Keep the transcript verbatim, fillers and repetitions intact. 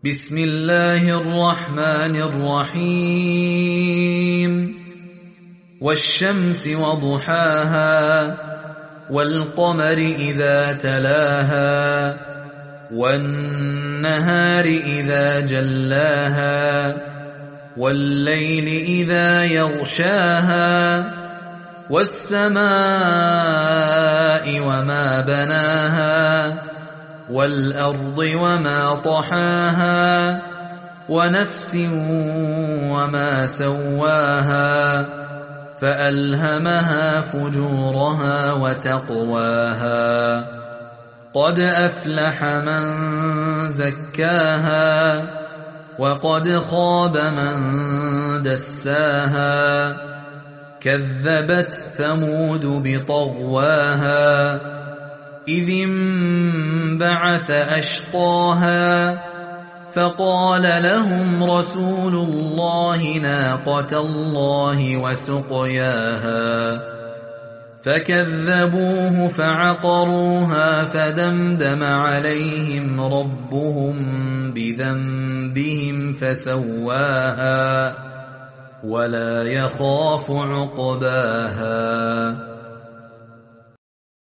بسم الله الرحمن الرحيم والشمس وضحاها والقمر إذا تلاها والنهار إذا جلاها والليل إذا يغشاها والسماء وما بناها والأرض وما طحاها ونفس وما سواها فألهمها فجورها وتقواها قد أفلح من زكاها وقد خاب من دساها كذبت ثمود بطغواها إذ انبعث أشقاها فقال لهم رسول الله ناقة الله وسقياها فكذبوه فعقروها فدمدم عليهم ربهم بذنبهم فسواها ولا يخاف عقباها